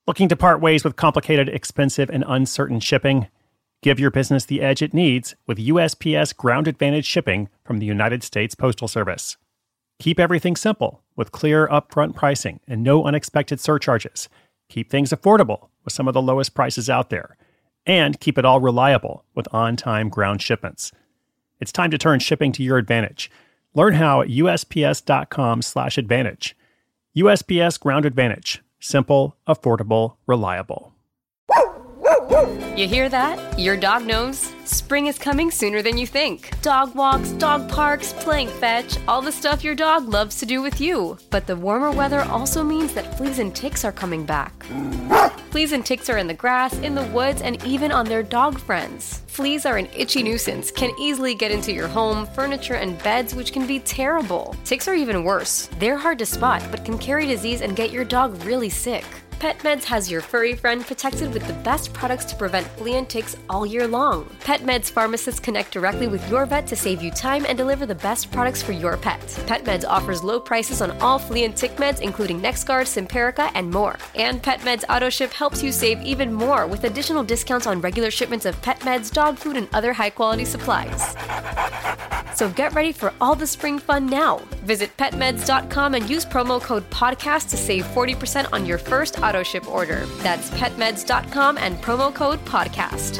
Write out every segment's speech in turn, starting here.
Looking to part ways with complicated, expensive, and uncertain shipping? Give your business the edge it needs with USPS Ground Advantage shipping from the United States Postal Service. Keep everything simple with clear upfront pricing and no unexpected surcharges. Keep things affordable with some of the lowest prices out there. And keep it all reliable with on-time ground shipments. It's time to turn shipping to your advantage. Learn how at USPS.com/advantage. USPS Ground Advantage. Simple, affordable, reliable. You hear that? Your dog knows spring is coming sooner than you think. Dog walks, dog parks, playing fetch, all the stuff your dog loves to do with you. But the warmer weather also means that fleas and ticks are coming back. Fleas and ticks are in the grass, in the woods, and even on their dog friends. Fleas are an itchy nuisance, can easily get into your home, furniture, and beds, which can be terrible. Ticks are even worse. They're hard to spot, but can carry disease and get your dog really sick. PetMeds has your furry friend protected with the best products to prevent flea and ticks all year long. PetMeds pharmacists connect directly with your vet to save you time and deliver the best products for your pet. PetMeds offers low prices on all flea and tick meds, including NexGard, Simparica, and more. And PetMeds AutoShip helps you save even more with additional discounts on regular shipments of pet meds, dog food, and other high-quality supplies. So get ready for all the spring fun now. Visit PetMeds.com and use promo code PODCAST to save 40% on your first AutoShip order. That's PetMeds.com and promo code PODCAST.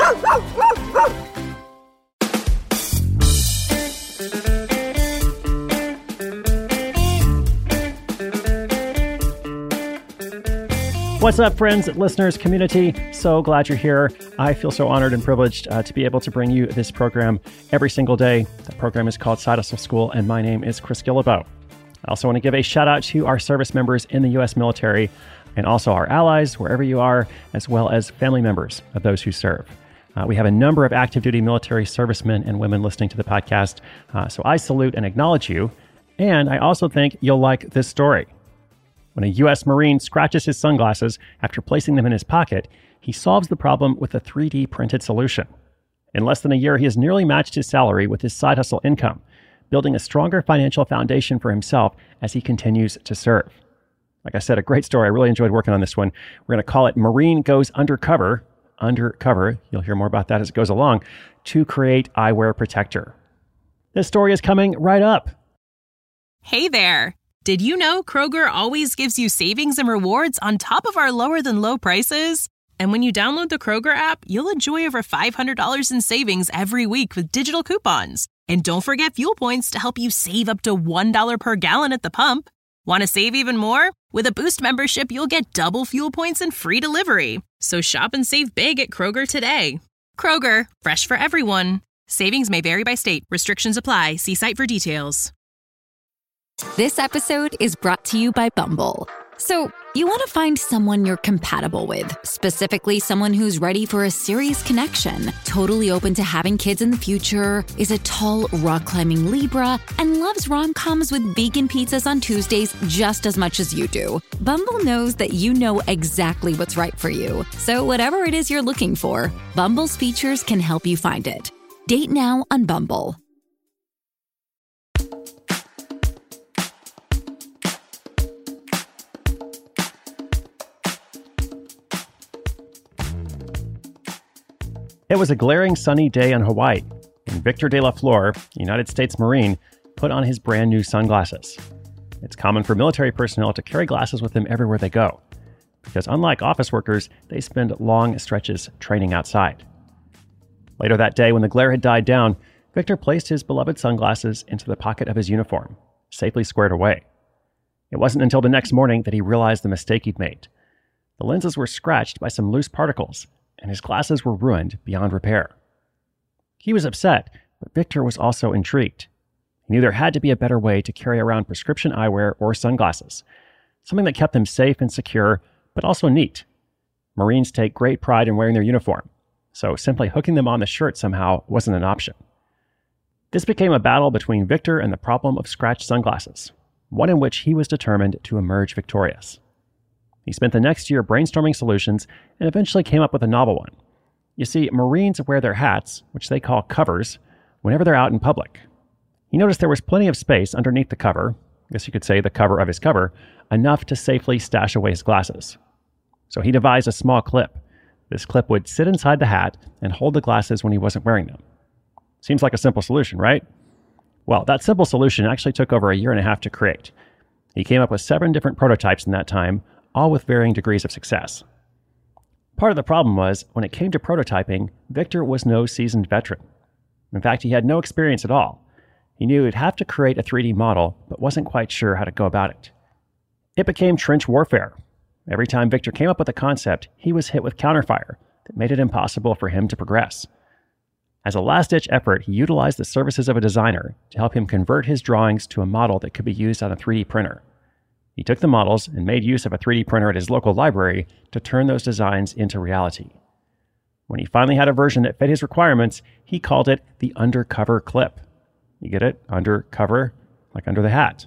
What's up, friends, listeners, community? So glad you're here. I feel so honored and privileged to be able to bring you this program every single day. The program is called Side Hustle School, and my name is Chris Guillebeau. I also want to give a shout out to our service members in the U.S. military and also our allies, wherever you are, as well as family members of those who serve. We have a number of active duty military servicemen and women listening to the podcast, so I salute and acknowledge you. And I also think you'll like this story. When a U.S. Marine scratches his sunglasses after placing them in his pocket, he solves the problem with a 3D printed solution. In less than a year, he has nearly matched his salary with his side hustle income, building a stronger financial foundation for himself as he continues to serve. Like I said, a great story. I really enjoyed working on this one. We're going to call it Marine Goes Undercover. Undercover, you'll hear more about that as it goes along, to create eyewear protector. This story is coming right up. Hey there. Did you know Kroger always gives you savings and rewards on top of our lower than low prices? And when you download the Kroger app, you'll enjoy over $500 in savings every week with digital coupons. And don't forget fuel points to help you save up to $1 per gallon at the pump. Want to save even more? With a Boost membership, you'll get double fuel points and free delivery. So shop and save big at Kroger today. Kroger, fresh for everyone. Savings may vary by state. Restrictions apply. See site for details. This episode is brought to you by Bumble. So, you want to find someone you're compatible with, specifically someone who's ready for a serious connection, totally open to having kids in the future, is a tall, rock-climbing Libra, and loves rom-coms with vegan pizzas on Tuesdays just as much as you do. Bumble knows that you know exactly what's right for you. So whatever it is you're looking for, Bumble's features can help you find it. Date now on Bumble. It was a glaring sunny day in Hawaii, and Victor De La Flor, United States Marine, put on his brand new sunglasses. It's common for military personnel to carry glasses with them everywhere they go, because unlike office workers, they spend long stretches training outside. Later that day, when the glare had died down, Victor placed his beloved sunglasses into the pocket of his uniform, safely squared away. It wasn't until the next morning that he realized the mistake he'd made. The lenses were scratched by some loose particles, and his glasses were ruined beyond repair. He was upset, but Victor was also intrigued. He knew there had to be a better way to carry around prescription eyewear or sunglasses, something that kept them safe and secure, but also neat. Marines take great pride in wearing their uniform, so simply hooking them on the shirt somehow wasn't an option. This became a battle between Victor and the problem of scratched sunglasses, one in which he was determined to emerge victorious. He spent the next year brainstorming solutions and eventually came up with a novel one. You see, Marines wear their hats, which they call covers, whenever they're out in public. He noticed there was plenty of space underneath the cover, I guess you could say the cover of his cover, enough to safely stash away his glasses. So he devised a small clip. This clip would sit inside the hat and hold the glasses when he wasn't wearing them. Seems like a simple solution, right? Well, that simple solution actually took over a year and a half to create. He came up with 7 different prototypes in that time, all with varying degrees of success. Part of the problem was, when it came to prototyping, Victor was no seasoned veteran. In fact, he had no experience at all. He knew he'd have to create a 3D model, but wasn't quite sure how to go about it. It became trench warfare. Every time Victor came up with a concept, he was hit with counterfire that made it impossible for him to progress. As a last-ditch effort, he utilized the services of a designer to help him convert his drawings to a model that could be used on a 3D printer. He took the models and made use of a 3D printer at his local library to turn those designs into reality. When he finally had a version that fit his requirements, he called it the undercover clip. You get it? Undercover, like under the hat.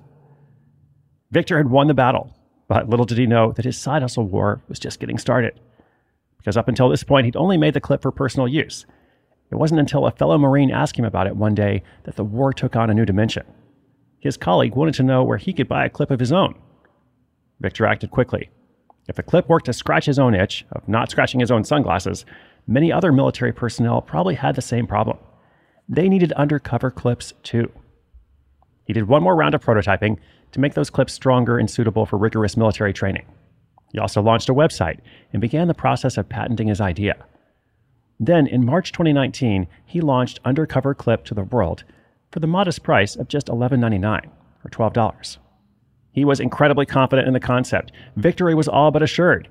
Victor had won the battle, but little did he know that his side hustle war was just getting started. Because up until this point, he'd only made the clip for personal use. It wasn't until a fellow Marine asked him about it one day that the war took on a new dimension. His colleague wanted to know where he could buy a clip of his own. Victor acted quickly. If the clip worked to scratch his own itch of not scratching his own sunglasses, many other military personnel probably had the same problem. They needed undercover clips too. He did one more round of prototyping to make those clips stronger and suitable for rigorous military training. He also launched a website and began the process of patenting his idea. Then, in March 2019, he launched Undercover Clip to the world for the modest price of just $11.99, or $12. He was incredibly confident in the concept. Victory was all but assured.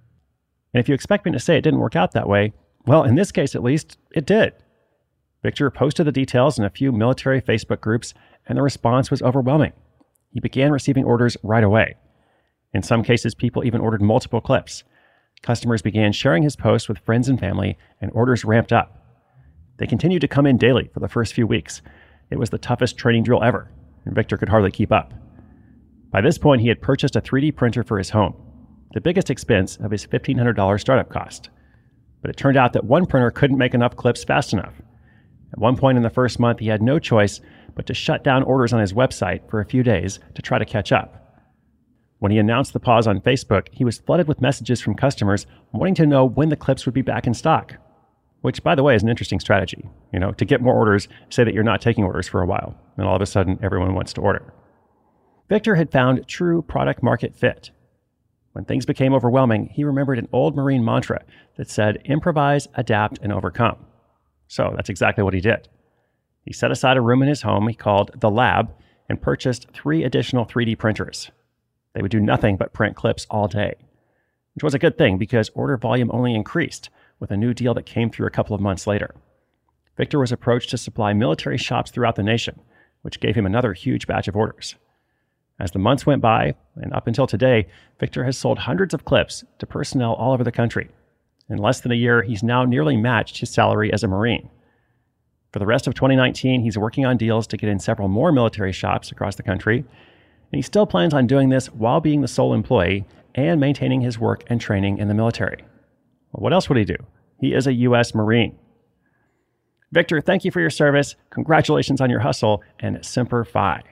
And if you expect me to say it didn't work out that way, well, in this case at least, it did. Victor posted the details in a few military Facebook groups, and the response was overwhelming. He began receiving orders right away. In some cases, people even ordered multiple clips. Customers began sharing his posts with friends and family, and orders ramped up. They continued to come in daily for the first few weeks. It was the toughest training drill ever, and Victor could hardly keep up. By this point, he had purchased a 3D printer for his home, the biggest expense of his $1,500 startup cost. But it turned out that one printer couldn't make enough clips fast enough. At one point in the first month, he had no choice but to shut down orders on his website for a few days to try to catch up. When he announced the pause on Facebook, he was flooded with messages from customers wanting to know when the clips would be back in stock. Which, by the way, is an interesting strategy. To get more orders, say that you're not taking orders for a while, and all of a sudden everyone wants to order. Victor had found true product market fit. When things became overwhelming, he remembered an old Marine mantra that said, improvise, adapt, and overcome. So that's exactly what he did. He set aside a room in his home he called The Lab and purchased 3 additional 3D printers. They would do nothing but print clips all day, which was a good thing because order volume only increased with a new deal that came through a couple of months later. Victor was approached to supply military shops throughout the nation, which gave him another huge batch of orders. As the months went by, and up until today, Victor has sold hundreds of clips to personnel all over the country. In less than a year, he's now nearly matched his salary as a Marine. For the rest of 2019, he's working on deals to get in several more military shops across the country, and he still plans on doing this while being the sole employee and maintaining his work and training in the military. Well, what else would he do? He is a U.S. Marine. Victor, thank you for your service. Congratulations on your hustle, and Semper Fi.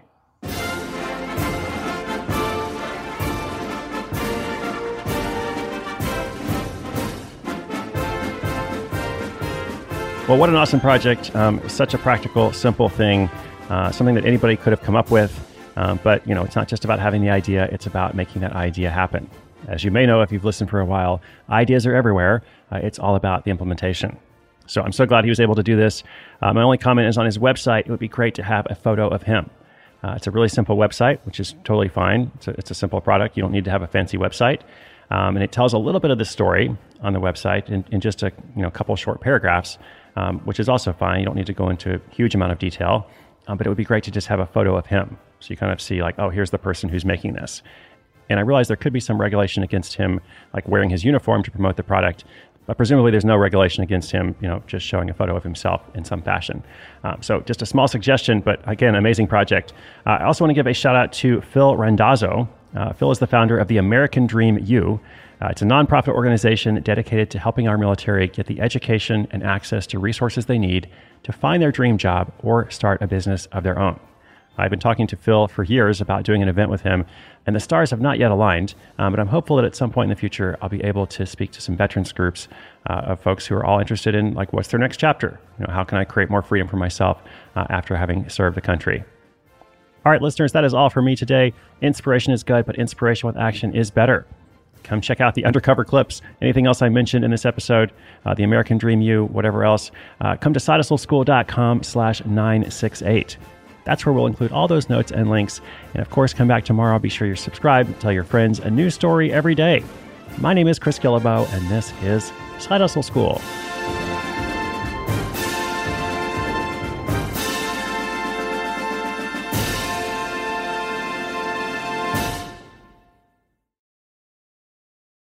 Well, what an awesome project. Such a practical, simple thing, something that anybody could have come up with. But, it's not just about having the idea. It's about making that idea happen. As you may know, if you've listened for a while, ideas are everywhere. It's all about the implementation. So I'm so glad he was able to do this. My only comment is on his website, it would be great to have a photo of him. It's a really simple website, which is totally fine. It's a simple product. You don't need to have a fancy website. And it tells a little bit of the story on the website in just a couple short paragraphs, which is also fine. You don't need to go into a huge amount of detail, but it would be great to just have a photo of him. So you kind of see like, oh, here's the person who's making this. And I realize there could be some regulation against him, like wearing his uniform to promote the product. But presumably there's no regulation against him, just showing a photo of himself in some fashion. So just a small suggestion, but again, amazing project. I also want to give a shout out to Phil Randazzo. Phil is the founder of the American Dream U. It's a nonprofit organization dedicated to helping our military get the education and access to resources they need to find their dream job or start a business of their own. I've been talking to Phil for years about doing an event with him, and the stars have not yet aligned, but I'm hopeful that at some point in the future, I'll be able to speak to some veterans groups of folks who are all interested in, like, what's their next chapter? How can I create more freedom for myself after having served the country? All right, listeners, that is all for me today. Inspiration is good, but inspiration with action is better. Come check out the undercover clips, anything else I mentioned in this episode, the American Dream U, whatever else. Come to sidehustleschool.com/968. That's where we'll include all those notes and links. And of course, come back tomorrow. Be sure you're subscribed. Tell your friends a new story every day. My name is Chris Guillebeau, and this is Side Hustle School.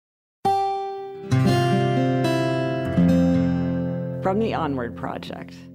From the Onward Project.